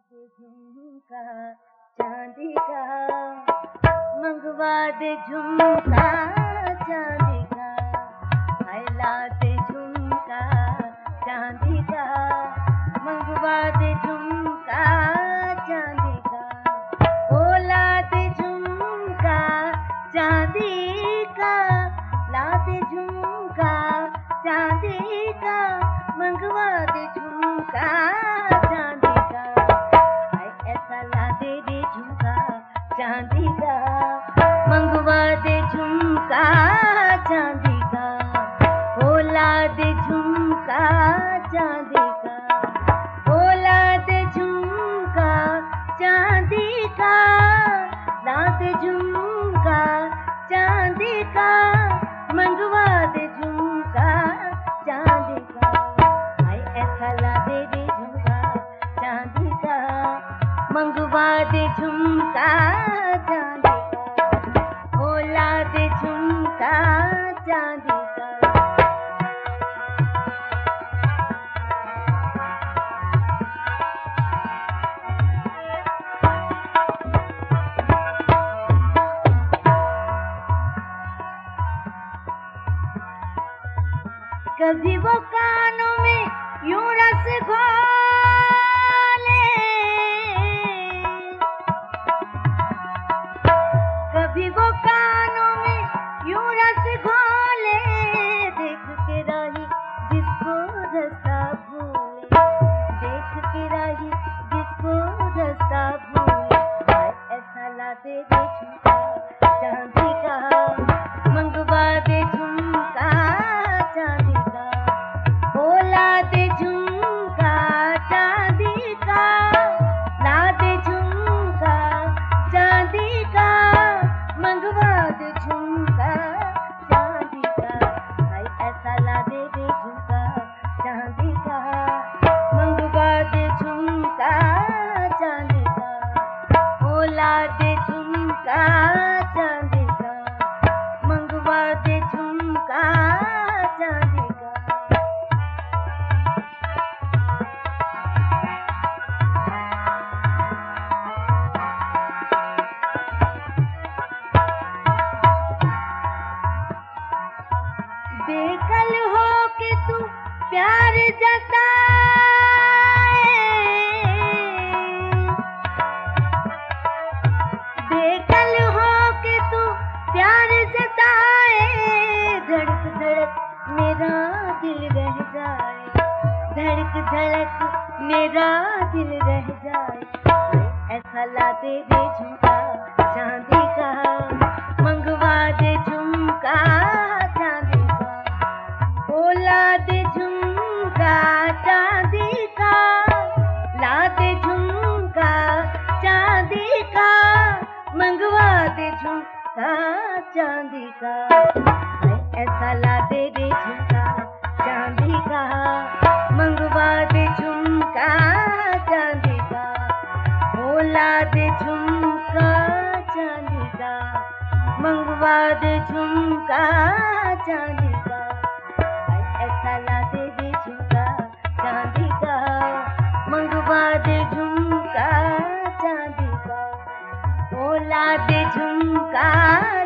दे झुमका चांदी का, मंगवा दे झुमका चांदी का, ला दे झुमका चांदी का, मंगवा दे झुमका चांदी का, ला दे झुमका चांदी का, ला दे झुमका चांदी का, मंगवा दे झुमका चांदी का, ऐसा ला दे झुमका चांदी का, मंगवा दे झुमका चांदी का, ला दे झुमका चांदी का, ला दे झुमका चांदी का, ला दे झुमका चांदी का, मंगवा दे झुमका चांदी का, ऐसा ला दे झुमका चांदी का, मंगवा दे झुमका चांदी का, ला दे झुमका चांदी का। कभी वो कानों में यूं रस घोले, कभी वो कानों में यूं रस घोले, देख के राही जिसको रास्ता भूले, देख के राही जिसको रास्ता भूले, ऐसा ला दे झुमका चांदी का, मंगवा दे झुमका चांदी का, ला दे झुमका चांदी का, ला दे झुमका चांदी का, मंगवा दे झुमका चांदी का, ऐसा ला दे झुमका चांदी का, मंगवा दे झुमका चांदी का, ला दे झुमका चांदी का, मंगवा दे झुमका चांदी का। बेकल हो के तू प्यार जताए, बेकल हो के तू प्यार जताए, धड़क धड़क मेरा दिल रह जाए, धड़क धड़क मेरा दिल रह जाए, ऐसा ला दे झुमका चांदी का, मंगवा दे झुमका चांदी का, ला दे झुमका चांदी का, ला दे झुमका चांदी का, मंगवा दे झुमका चांदी का, ऐसा ला दे झुमका चांदी का, मंगवा दे झुमका चांदी का, ला दे झुमका चांदी का, मंगवा दे झुमका चांदी का, ऐसा ला दे झुमका चांदी का, मंगवा दे झुमका चांदी का, ला दे झुमका